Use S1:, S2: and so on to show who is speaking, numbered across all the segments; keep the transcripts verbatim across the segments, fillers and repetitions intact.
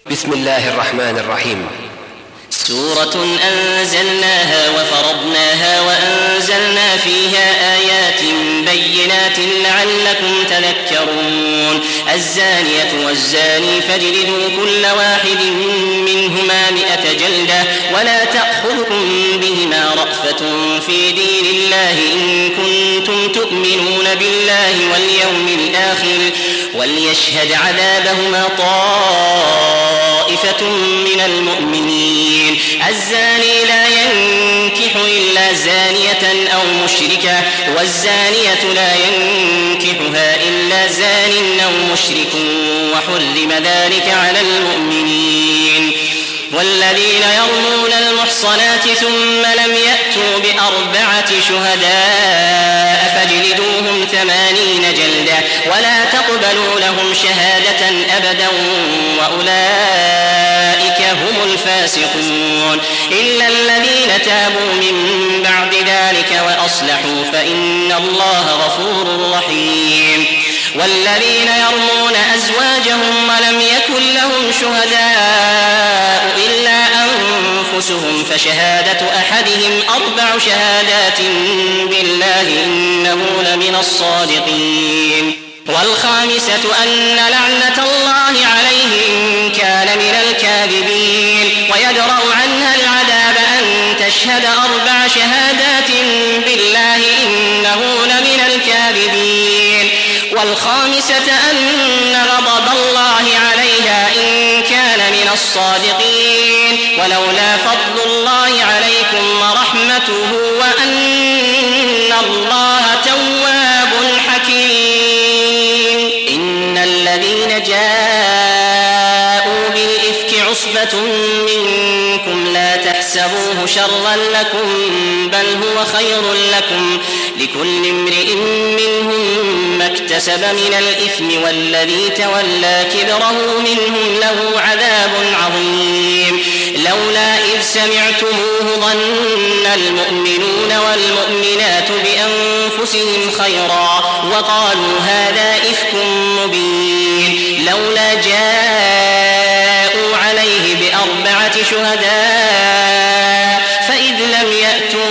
S1: بسم الله الرحمن الرحيم.
S2: سورة أنزلناها وفرضناها وأنزلنا فيها آيات بينات لعلكم تذكرون. الزانية والزاني فاجلدوا كل واحد منهما مئة جلدة ولا تأخذكم بهما رأفة في دين الله إن كنتم تؤمنون بالله واليوم الآخر وليشهد عذابهما طائفة من المؤمنين. الزاني لا ينكح إلا زانية أو مشركة والزانية لا ينكحها إلا زان أو مشرك وحرم ذلك على المؤمنين. والذين يرمون المحصنات ثم لم يأتوا بأربعة شهداء فاجلدوهم ثمانين جلدة ولا تقبلوا لهم شهادة أبدا وأولئك هم الفاسقون. إلا الذين تابوا من بعد ذلك وأصلحوا فإن الله غفور رحيم. والذين يرمون أزواجهم ولم يكن لهم شهداء إلا أنفسهم فشهادة أحدهم أربع شهادات بالله إنه لمن الصادقين. والخامسة أن لعنة الله عليه إن كان من الكاذبين. ويدرأ عنها العذاب أن تشهد أربع شهادات بالله إنه لمن الكاذبين. والخامسة أن غضب الله عليها إن كان من الصادقين. ولولا فضل الله عليكم ورحمته وأن الله تواب حكيم. إن الذين جاءوا بالإفك عصبة منكم لا تحسبوه شرا لكم بل هو خير لكم لكل امرئ منهم ما اكتسب من الإثم والذي تولى كبره منهم له عذاب عظيم. لولا إذ سمعتموه ظن المؤمنون والمؤمنات بأنفسهم خيرا وقالوا هذا إفك مبين. لولا جاءوا عليه بأربعة شهداء فإذ لم يأتوا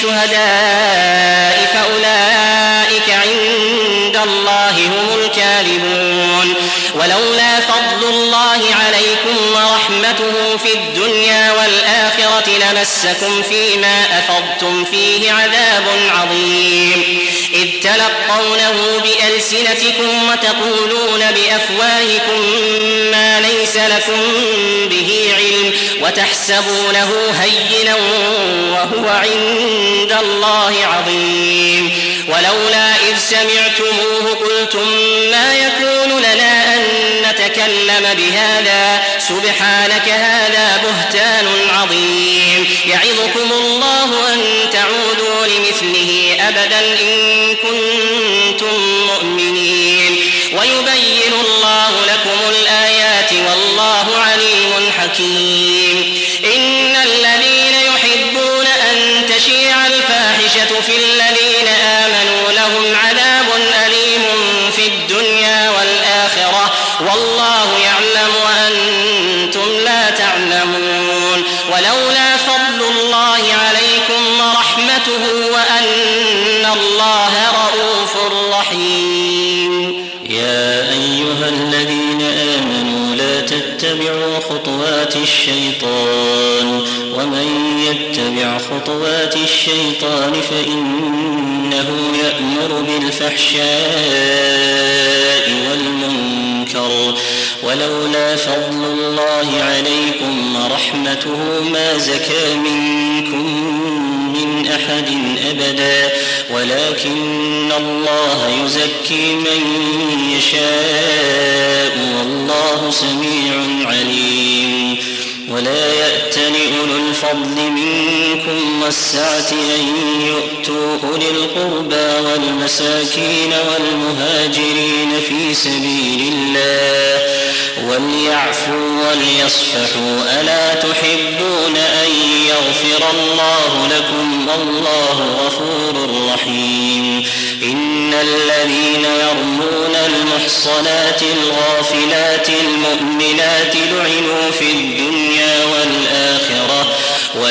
S2: بالشهداء فأولئك عند الله هم الكاذبون. ولولا فضل الله عليكم ورحمته في الدنيا والآخرة لمسكم فيما أفضتم فيه عذاب عظيم. إذ تلقونه بألسنتكم وتقولون بأفواهكم ما ليس لكم به علم وتحسبونه هينا وهو عند الله عظيم. ولولا إذ سمعتموه قلتم ما يكون لنا أن نتكلم بهذا سبحانك هذا بهتان عظيم. يعظكم الله أن تعودوا لمثله أبدا إن كنتم مؤمنين. ويبين الله لكم الآيات والله عليم حكيم. إن الذين يحبون أن تشيع الفاحشة في الذين آمنوا لهم عذاب أليم في الدنيا والآخرة والله يعلم وأنتم لا تعلمون. ولولا فضل الله عليكم ورحمته وأن الله رؤوف رحيم.
S3: يا أيها الذين آمنوا لا تتبعوا خطوات الشيطان ومن يتبع خطوات الشيطان فإنه يأمر بالفحشاء والمنكر. ولولا فضل الله عليكم ورحمته ما زكى منكم من أحد أبدا ولكن الله يزكي من يشاء والله سميع عليم. ولا يأتل أولو الفضل منكم والسعة أن يؤتوا أولي القربى والمساكين والمهاجرين في سبيل الله وليعفوا وليصفحوا ألا تحبون أن يغفر الله لكم والله غفور رحيم. إن الذين يرمون المحصنات الغافلات المؤمنات لعنوا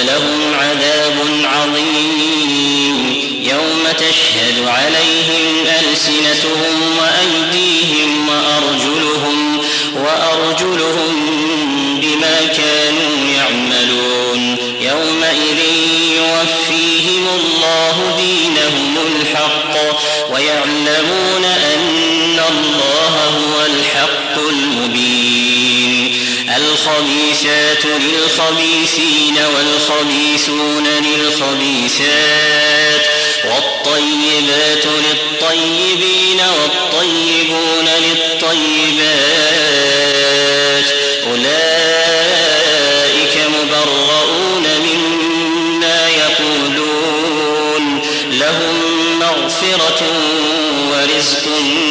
S3: ولهم عذاب عظيم يوم تشهد عليهم ألسنتهم وأيديهم وأرجلهم, وأرجلهم بما كانوا يعملون يومئذ يوفيهم الله دينهم الحق ويعلمون أن الله هو الحق المبين. الخبيثات للخبيثين والخبيثون للخبيثات والطيبات للطيبين والطيبون للطيبات أولئك مبرؤون مما يقولون لهم مغفرة ورزق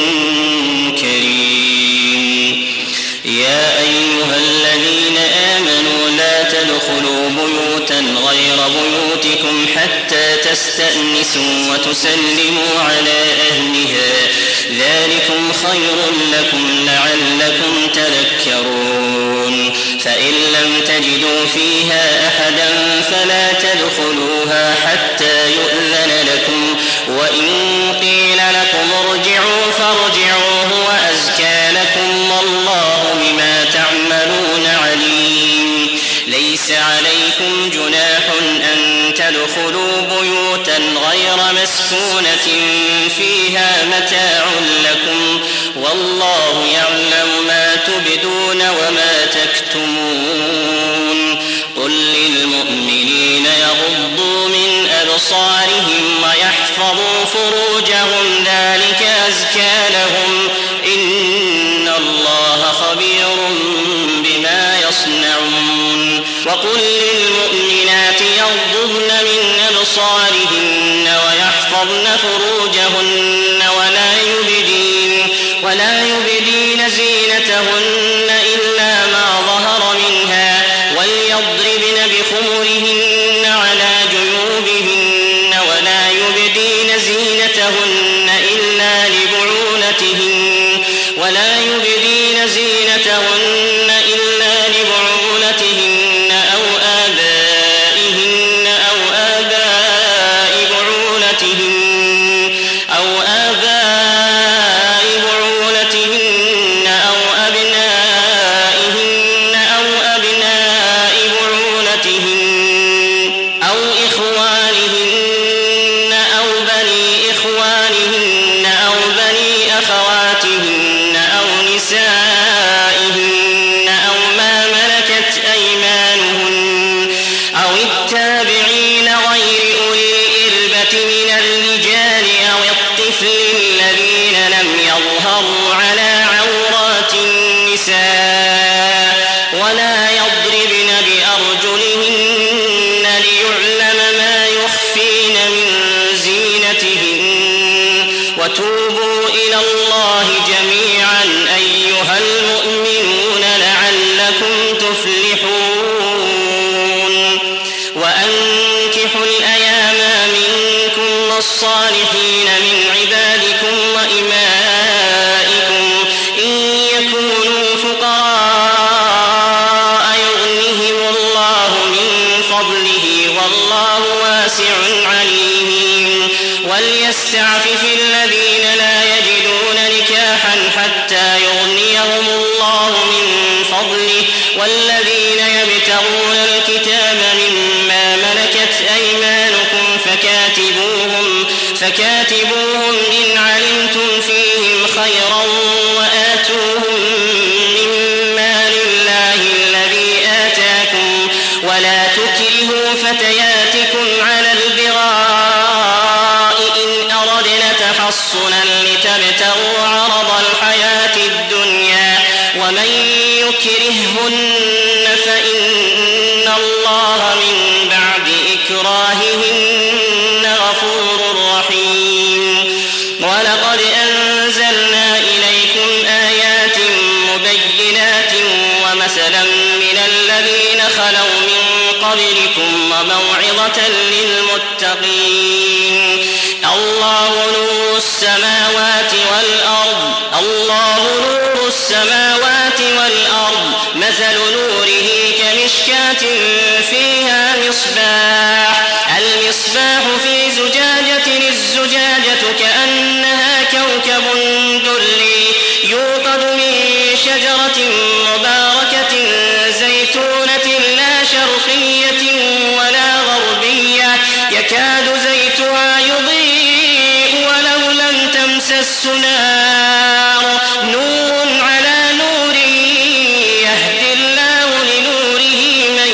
S3: كريم. يا أيها الذين آمنوا لا تدخلوا بيوتا غير بيوتكم حتى تستأنسوا وتسلموا على أهلها ذلكم خير لكم لعلكم تذكرون. فإن لم تجدوا فيها أحدا فلا تدخلوها حتى يؤذن لكم وإن قيل لكم ارجعوا فارجعوا هو أزكى لكم والله بما تعملون عليم. ليس عليكم جناح أن تدخلوا بيوتا غير مسكونة فيها متاع لكم والله يعلم ما تبدون وما تكتمون. قل للمؤمنين يغضوا من أبصارهم ويحفظوا فروجهم ذلك أزكى لهم إن الله خبير بما يصنعون. وقل للمؤمنات يغضضن من أبصارهن ويحفظن فروجهن ولا يبدين, ولا يبدين زينتهن إلا ما ظهر منها وليضربن بخمرهن على جيوبهن ولا يبدين زينتهن إلا لبعولتهن ولا يبدين زينتهن إلا لبعولتهن أو آبائهن أو آباء بعولتهن أو آباء بعولتهن أو أبنائهن أو أبناء بعولتهن أو إخوانهن أو بني إخوانهن أو بني أخواتهن أو نسائهن أو ما ملكت أيمانهن أو التابعين غير أولي الإربة من الرجال أو الطفل الذين لم يظهروا على عورات النساء ولا يضربن بأرجلهن ليعلم ما يخفين من زينتهن. وتوبوا إلى الله جميعا أيها المؤمنون لعلكم تفلحون. وأنكحوا الأيام منكم والصالحين من عبادكم وإمائكم إن يكونوا فقراء يغنهم الله من فضله والله واسع عليم. وليستعفف الذين لا يجدون نكاحا حتى يغنيهم الله من فضله والذين يبتغون الكتاب مما ملكت أيمانكم فكاتبوهم, فكاتبوهم إن علمتم فيهم خيرا وآتوهم مما لله الذي آتاكم ولا تكرهوا فتياتكم على البغاء إن أردنا تحصنا لتبتغوا عرض الحياة الدنيا ومن يكرههن فإن الله من بعد إكراههن غفور رحيم. ولقد أنزلنا إليكم آيات مبينات ومثلا من الذين خلوا من قبلكم وموعظة للمتقين. الله نور السماوات والأرض الله نور السماوات والأرض
S2: مثل نوره كمشكاة فيها مصباح المصباح في زجاجة الزجاجة كأنها كوكب دري يوقد من شجرة مباركة زيتونة لا شرقية ولا غربية يكاد زيتها يضيء ولو لم تمسس نار نور على نور يهدي الله لنوره من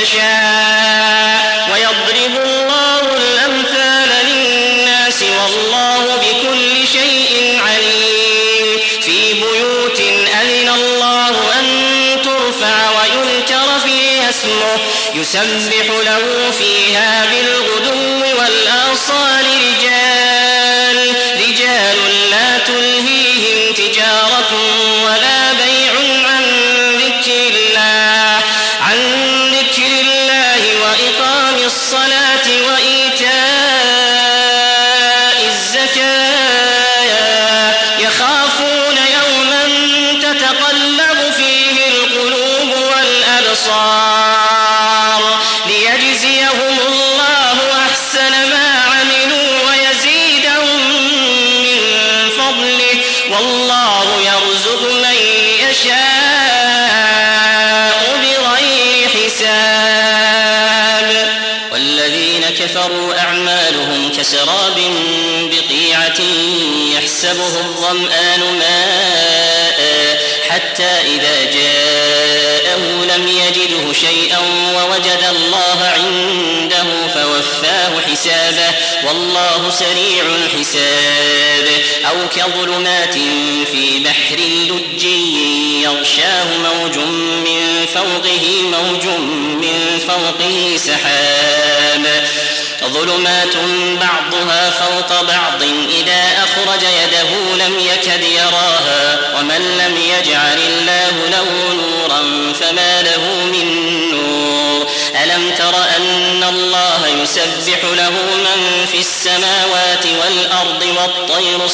S2: يشاء ويضرب الله الأمثال للناس والله بكل شيء عليم في بيوت أذن الله أن ترفع ويذكر فيها اسمه يسبح له فيها بالغدو والآصال رجال رجال لا تلهيهم تجارة ولا بيع عن ذكر الله عن ذكر الله وإقام الصلاة وإيتاء الزكاة يخافون يوما تتقلب فيه القلوب والأبصار ليجزيهم الله أحسن ما عملوا ويزيدهم من فضله والله يرزق من يشاء بغير حساب والذين كفروا أعمالهم كسراب بقيعة يحسبه الظمآن ماء حتى إذا جاءه لم يجده شيئا ووجد الله عنده فوفاه حسابه والله سريع الحساب أو كظلمات في بحر لجي يغشاه موج من فوقه موج من فوقه سحاب ظلمات بعضها فوق بعض إذا أخرج يده لم يكد يراها ومن لم يجعل الله له نورا فما له من نور ألم تر أن الله يسبح له من في السماوات والأرض والطير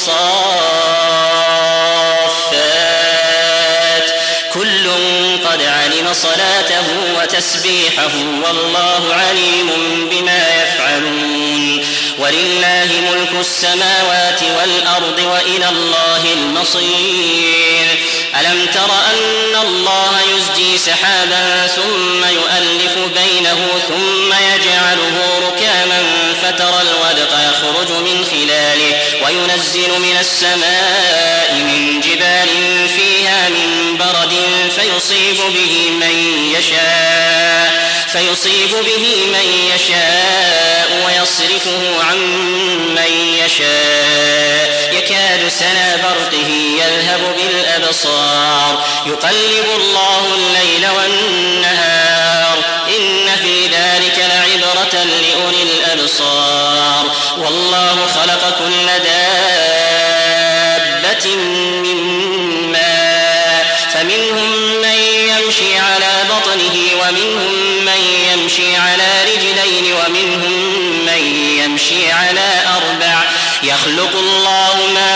S2: صافات كل قد علم صلاته وتسبيحه والله عليم بما يفعلون ولله ملك السماوات والأرض وإلى الله المصير ألم تر أن الله يزجي سحابا ثم يؤلف بينه ثم يجعله ركاما فترى الودق يخرج من خلاله وينزل من السماء من جبال فيها من برد فيصيب به من يشاء فيصيب به من يشاء ويصرفه عن من يشاء يكاد سنا برقه يذهب بالأبصار يقلب الله الليل والنهار إن في ذلك لعبرة لأولي الأبصار والله خلق كل دابة من ماء فمنهم من يمشي على بطنه ومنهم من يمشي على رجلين ومنهم من يمشي على أربع يخلق الله ما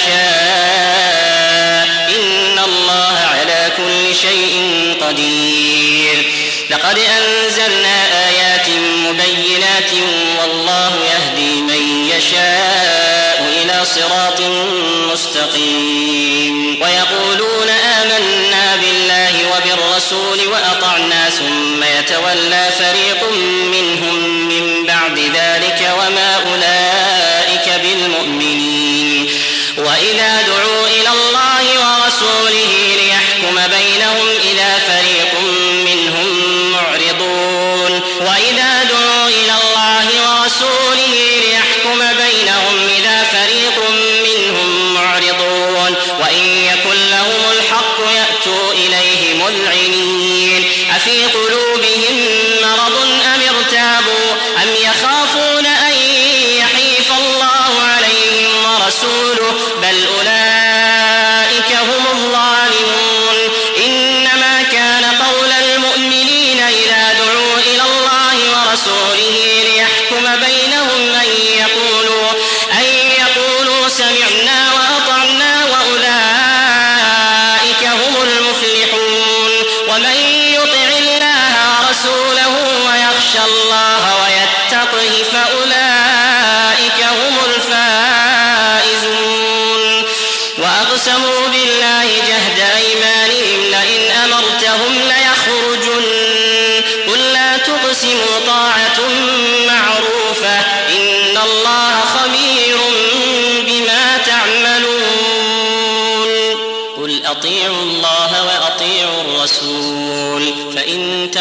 S2: يشاء إن الله على كل شيء قدير لقد أنزلنا آيات مبينات والله يهدي من يشاء إلى صراط مستقيم ويقولون آمنا بالله وبالرسول وأطعنا ثم يتولى فريق منهم من بعد ذلك وما أولئك بالمؤمنين وإذا دعوا إلى الله ورسوله ليحكم بينهم إذا فريق منهم معرضون وإذا دعوا إلى الله ورسوله ليحكم بينهم إذا فريق منهم معرضون وإن يكن لهم الحق يأتوا إليه مذعنين أفي قلوبهم مرض أم ارتابوا أم يخافون أن يحيف الله عليهم ورسوله بل أولئك هم الظالمون إنما كان قول المؤمنين إذا دعوا إلى الله ورسوله ليحكم بينهم أن يقولوا أن يقولوا سمعنا وأطعنا وأولئك هم المفلحون ومن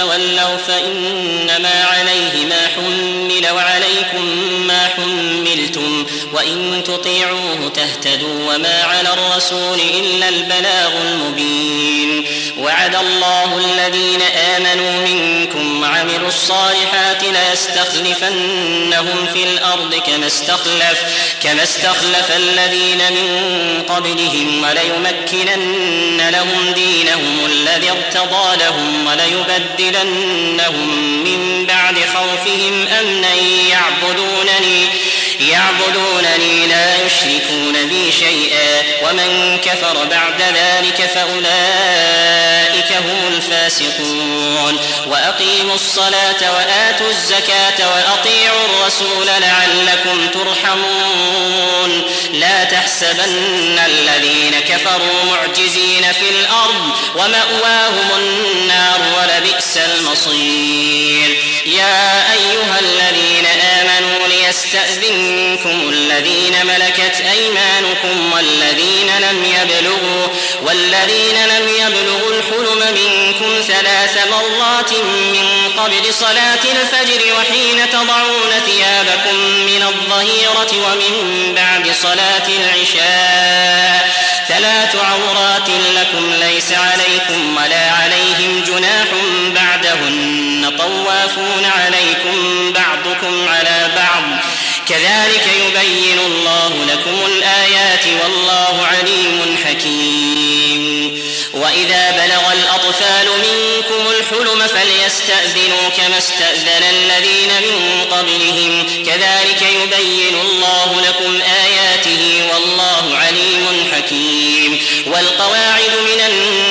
S2: تولوا فإنما عليه ما حمل وعليكم ما حملتم وإن تطيعوه تهتدوا وما على الرسول إلا البلاغ المبين. وعد الله الذين آمنوا منكم وعملوا الصالحات ليستخلفنهم في الأرض كما استخلف, كما استخلف الذين من قبلهم وليمكنن لهم دينهم الذي ارتضى لهم وليبدلنهم من بعد خوفهم أمنا يعبدونني يعبدونني لا يشركون بي شيئا ومن كفر بعد ذلك فأولئك هم الفاسقون. وأقيموا الصلاة وآتوا الزكاة وأطيعوا الرسول لعلكم ترحمون. لا تحسبن الذين كفروا معجزين في الأرض ومأواهم النار ولبئس المصير. يا أيها الذين آمنوا ليستأذنكم الذين ملكت أيمانكم والذين لم يبلغوا والذين لم يبلغوا الحلم منكم ثلاث مرات من قبل صلاة الفجر وحين تضعون ثيابكم من الظهيرة ومن بعد صلاة العشاء ثلاث عورات لكم ليس عليكم ولا عليهم جناح بعدهن طوافون عليكم بعضكم على بعض كذلك يبين الله لكم الآيات والله عليم حكيم. وإذا بلغ الأطفال منكم الحلم فليستأذنوا كما استأذن الذين من قبلهم كذلك يبين الله لكم آياته والله عليم حكيم. والقواعد من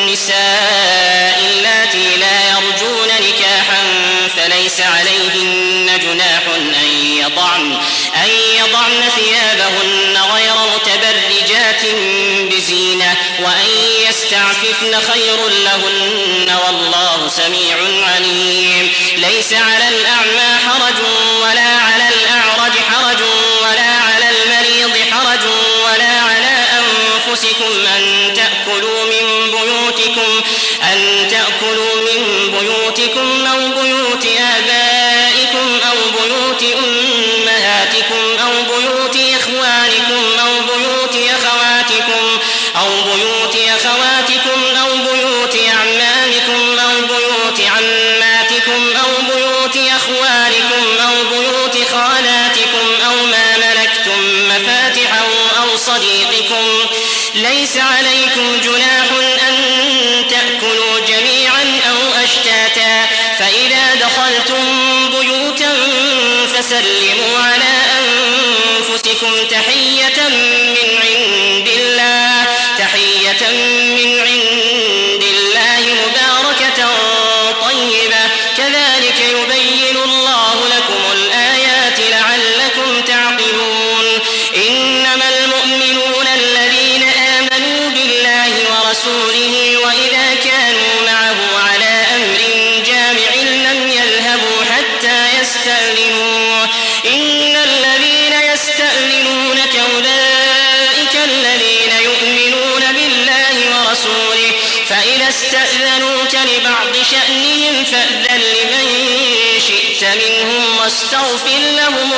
S2: النساء اللاتي لا يرجون نكاحا فليس عليهن جناح أن يضعن, أن يضعن ثيابهن غير متبرجات بزينة وأن يستعففن خير لهن والله سميع عليم. ليس على الأعمى حرج ولا على الأعرج حرج ولا على المريض حرج ولا على أنفسكم أن تأكلوا من بيوتكم أن تأكلوا من بيوتكم أو بيوت آبائكم أو بيوت أمهاتكم أو بيوت إخوانكم أو بيوت أخواتكم أو بيوت أخواتكم أو بيوت أعمامكم أو بيوت عماتكم أو بيوت أخوالكم أو بيوت خالاتكم أو ما ملكتم مفاتحه أو صديقكم. ليس عليكم جناح أن تأكلوا جميعا أو أشتاتا فإذا دخلتم بيوتا فسلموا على أنفسكم تحية من عند الله تحية من عند الله مباركة طيبة كذلك يبين الله لكم الآيات لعلكم تعقلون. إنما المؤمنون الذين آمنوا بالله ورسوله وإذا كانوا معه على أمر جامع لم يذهبوا حتى يستأذنوه. إن الذين يستأذنونك أولئك الذين يؤمنون بالله ورسوله فإذا استأذنوك لبعض شأنهم فأذن لمن شئت منهم واستغفر لهم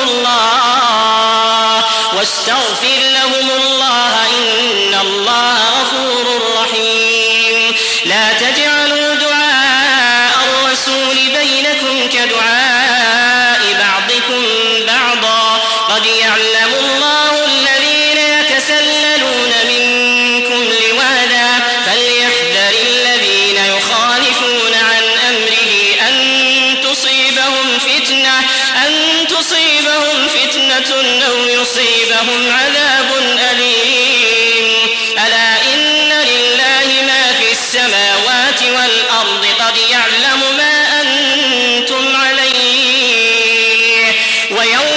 S2: الله واستغفر لهم الله إن الله غفور رحيم. لا تجعلوا دعاء الرسول بينكم كدعاء بعضكم بعضا قد يعلم الله الذين يتسللون منكم لواذا فليحذر الذين يخالفون عن أمره أن تصيبهم فتنة أن تصيبهم فتنة أو يصيبهم عذاب أليم. ألا إن لله ما في السماوات والأرض قد يعلم ما أنتم عليه ويوم